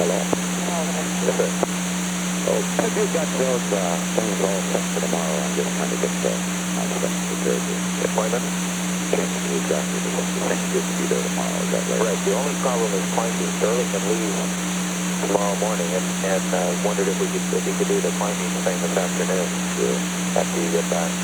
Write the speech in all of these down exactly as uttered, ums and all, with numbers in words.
Hello? Yes, sir. Oh, have you got those uh, things all set for tomorrow? I'm just trying to get the, my stuff prepared. The appointment? Changing exactly the thing is to be there tomorrow. Is that right? Right. The only problem is finding Sterling leave tomorrow morning, and, and uh, wondered if we could if we could do the finding thing this afternoon. Sure. After you get back.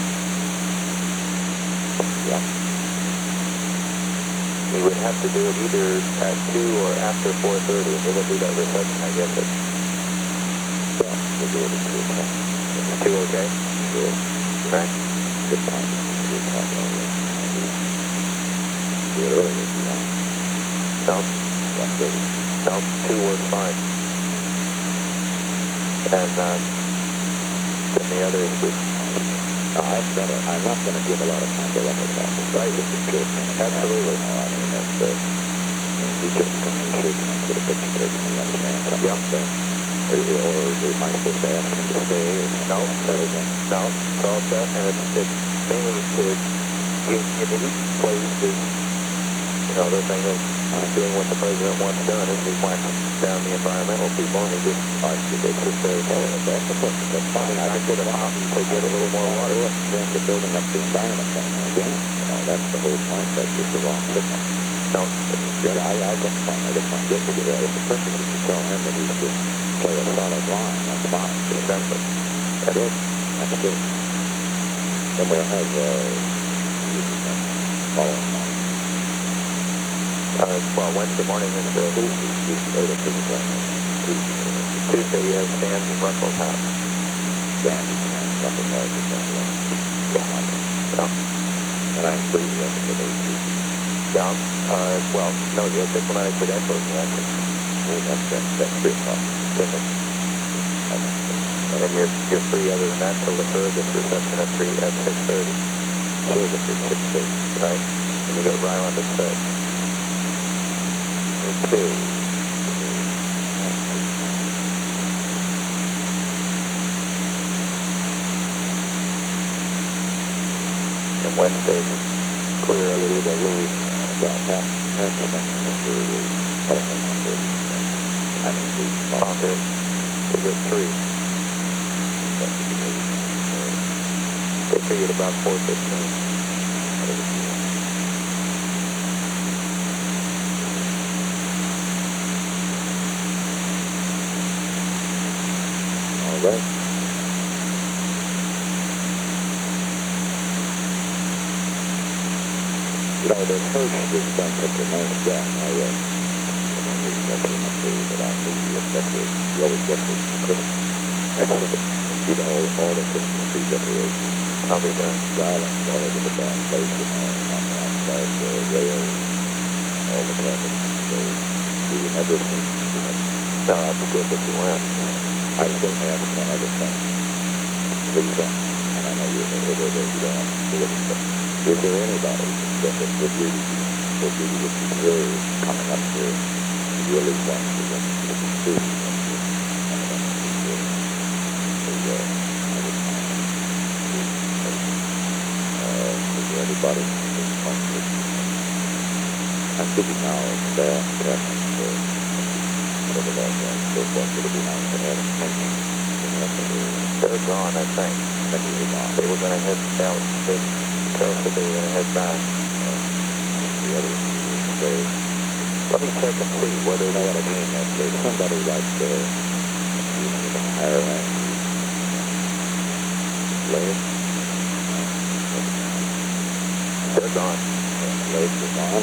Yeah. We would have to do it either at two or after four thirty, and we'll do that reception, I guess. At, Yeah, we'll do it at two o'clock. Is two okay? Sure. Right. Good time. two o'clock already. Do it early if you want. No? one thirty. No, two works fine. And uh, then the others would... No, I've got to, I'm not going to give a lot of time to run this office. Right, it's a good thing. Absolutely. No, I mean, that's, uh, I mean, we just come in and shake and put a picture there, you understand? Something Yep. like that. Or, or am I supposed to ask him to stay? Or No, everything? no, it's all set, and it's, it's mainly to get in each place is, you know, the thing of uh, doing what the president wants done is he whacks down the environmental people, and he just, uh, it's just a, Oh, that's the question. That's fine. I I could get a mountain to get a little more water. Then the building up the environment thing again. You know, that's the whole point. That's just the wrong signal. No, Yeah, I, I don't find, I don't find it to get If the person is to tell him that he's to play a solid line, that's fine. exactly. That's good. That's good. Then we'll have, uh, following on. Uh, well, Wednesday morning is the Tuesday, Tuesday, later Tuesday, Tuesday. Tuesday, you have Stan's and Russell's house. Dan, something like that. Yeah. No. And I'm free the rest of the day, Tuesday. Yeah. Uh, well, no, you have diplomatic credentials, and that's, Oh, that's, that's, that's three o'clock. different. And then you're, you're free other than that till the service reception at three, at six thirty. Service at six thirty. Right? And you go to Ryland at six. Two. And Wednesday, Clear a little bit, really, about half, half a second for the telephone number. I mean, the Fokker is at three. They figured about four fifteen. All right. You know, the first is done such a nice job. I, uh, I don't really get it enough to, but I think you get the, you always get the Christmas. You know, all, all the Christmas tree decorations. I'll be done. Islands all over the damn place, you know, on the outside, the rails, all the traffic. So, you never see, you know, No, that's good that you went. I still have one other thing. Please don't, and I know you're over there, you don't want to do it, but is there anybody that would would really, would really would deserve coming up here to really want to get to the city? Is there anybody in this country? I'm thinking now of staff, captains, or whatever that was, so forth, would it be nice to have attention? They're gone, I think. They were going to head down. They tell us that they were going to head back. The other say, Let me check and see whether you know what I mean? That there's somebody like uh, you know, the higher rank Blake. they're gone. Blake is on.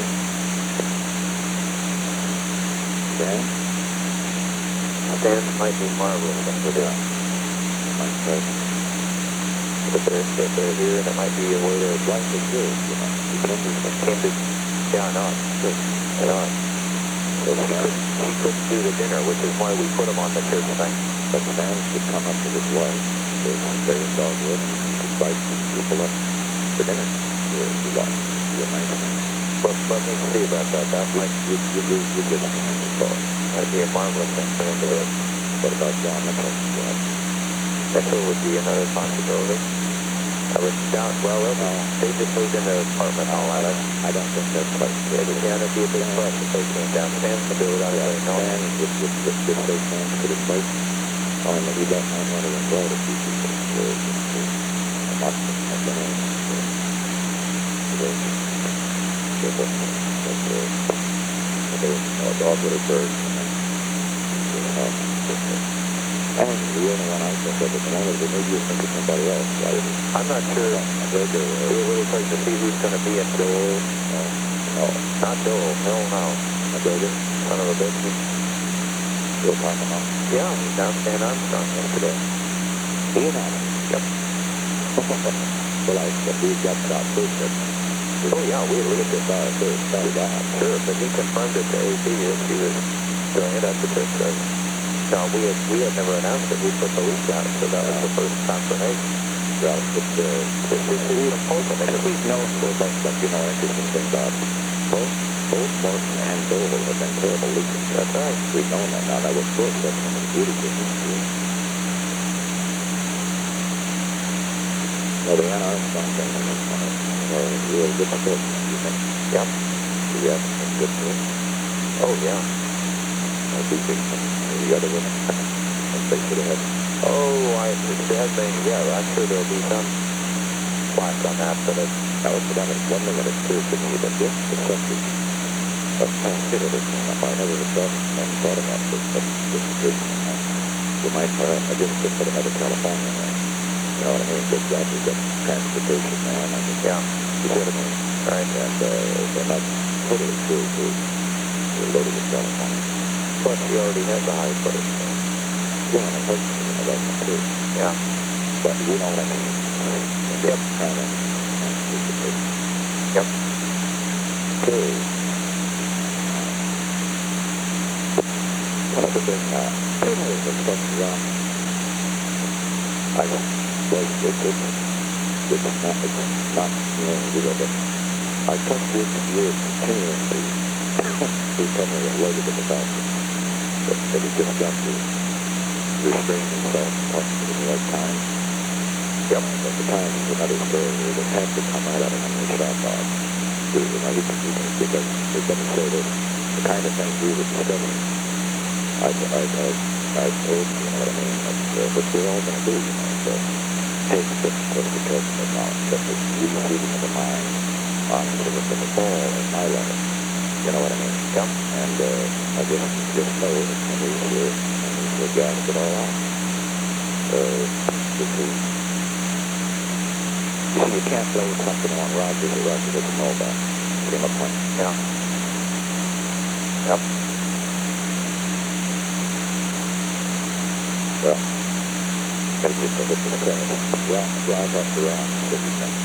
Dan? Stan might be marvelous under there. Might say, If they're, if they're here, and it might be where they're life is good, you know. You can't do something. came to, yeah, no, good. And on. So He Stan, couldn't, he couldn't do the dinner, which is why we put him on the church thing. but Stan should come up with his wife. There's some very dogwood, and he could invite some people up for dinner. Here, if you like. Be a nice thing. But let me see about that. That might, You, you, you, you get a chance to talk. might be a marvelous thing for him to do. What about John Nichols? Well, Mitchell would be another possibility. I was down, well, they'll be, they just moved into an apartment and all that. I don't think that's quite true. It would yeah, it'd be a big plus if they came down to San to build out Yeah, of no. and if, if, if, if they can could invite, oh, and he doesn't want to invite a few people to, to, I'm not, I'm not, today. So, but, but, uh, okay, a dog with a bird, and then, and the only one I think of at the moment, but maybe you think of somebody else. I didn't, I'm not sure. I heard there It'll be were, really hard to see who's going to be in Joel. no, no, Not Joel. Hell no. I heard it, Son of a bitch. still talking about, Yeah, he's down Stan Armstrong yesterday. he and I, Yep. well, I, but we got shot first, didn't we? Oh, yeah, we We leave get it. shot first, shot out. Sure, but he confirmed it to A B as he was doing it at the church. So, no, we had, we had never announced it. We put the leak out, so that was the first confirmation. Well, it's, uh, It's just we even told them. and we've known for about, but, you know, interesting thing about both, both Morton and Doble have been terrible leakers. That's right. We've known that now. That was good. That's one of the beautiful things. Well, the Ann Armstrong thing, I mean, one of the real good support, you think? Yep. Do you have some good to it? Oh, yeah. I do think some of the other women, they should have had, Oh, I, there has been, yeah, I'm sure there'll be some flack on that, but it, that was one of one thing that occurred to me, that this, the subject of transgender came up. I never thought, never thought about this, but this occurred to me. You might, uh, I just could put another California in there. You know what I mean? Good job, we've got transportation, man. I mean, yeah, you see what I mean? right. And, uh, and that's totally true, too. We're loaded with California. Plus, he already has the high place. Yeah, and it hurts me, you know, that's true. Yeah. But you know what I mean? Yep. Kind of, transportation. Yep. Okay. One of the big, uh, there's a stuff around. I don't, well, it, it, it's not, it's not, you know, zero, but I trust you, you're continuing to, to tell me related to the fact that, that he just got to restrain himself and talk to the right time. Yep. But the time is another story. It would have to come right out of him in the shot dog. You know, he can, he can, because it doesn't say that the kind of things we were discussing, I, I, I, I told you, you know what I mean, that, uh, what we're all going to do, you know, so take this, of course, because of the knowledge, that the reading of the mind on the, the ball in my letter. You know what I mean? Yep. And uh, I just, just know that when he's here, and he's here, gas it all out. Uh, this is, you see, you can't blame something on Rogers or Rogers doesn't know about. See my point? Yeah. Yep. Well, gotta get the hit to the crash. Well, drive up the round, what do you think?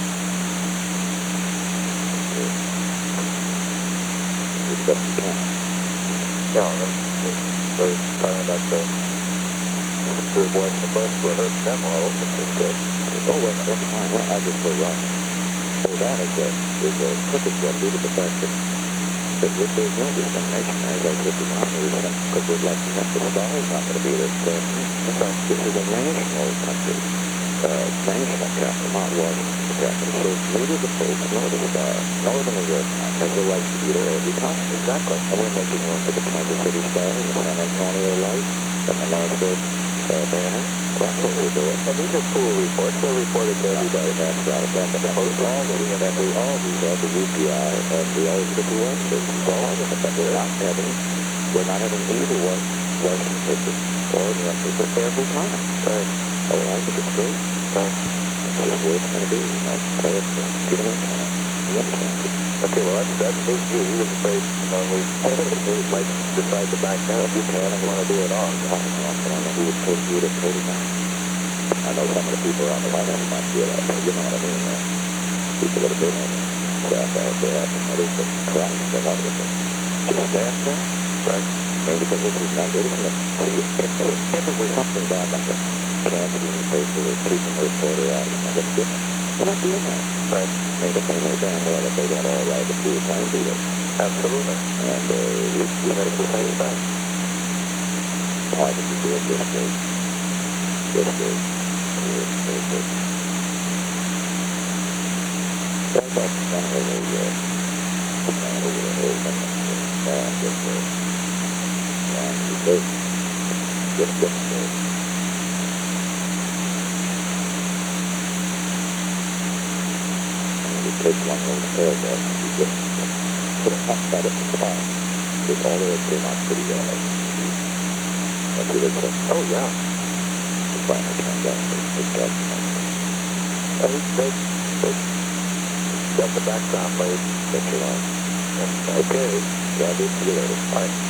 As best you can. Yeah, they're talking about the the boys in the bus were hurt them all, which is good. Oh, well, that's fine. Well, I just go wrong. So that is a, is a crooked one due to the fact that, that with there's no discrimination, as I said, there's not really, because we'd like to have the stars not going to be there. So, this is a national country, uh, national capital, not Washington capital. So neither the folks nor the star, nor the New York Times has the right to be there every time. Exactly. And we're making room for the Kansas City Star and the San Antonio Light and the Nashville uh, Banner. That's what we're doing. And these are pool reports. They're reported to everybody. That's right. And the post all the and we always have the U P I and we always get the one stations. All of them. But we're not having we're not having either one Western Pacific or the Pacific every time. Right. Oh, I think it's great. Right. It's just where it's going to be. You know, play it, give it a chance. You understand? Okay, well, that's, that's his view. He was afraid, you know, we, we might decide to back down if you can and want to do it all. I don't know. I don't know who would put you to put it down. I know some of the people around the White House might feel that, but you know what I mean. Uh, people that have been in staff out there, and others that Christ, that other thing. Just stand there. Right. I mean, because this is not good, isn't it? See, if, if, if it was something bad like a cancer in the paper or keeping a reporter out, you know, that's different. We're not doing that. Right. I mean, they know damn well that they got all right to do it, try and do it. Absolutely. And uh, we, we make the same thing. Oh, I think we do it this way. This way. This way. This way. That's like kind of a, uh, kind of a whole thing. Yeah, just, uh, yeah, just, uh, just, just, uh, you take one little paragraph and you just put it outside of the spot. Just all of it came out pretty well. That's what it said. Oh, yeah. The final turned out. It's got, Uh, they, they, they got the background laid. that's your line. Okay. Yeah, I did see you later. All right.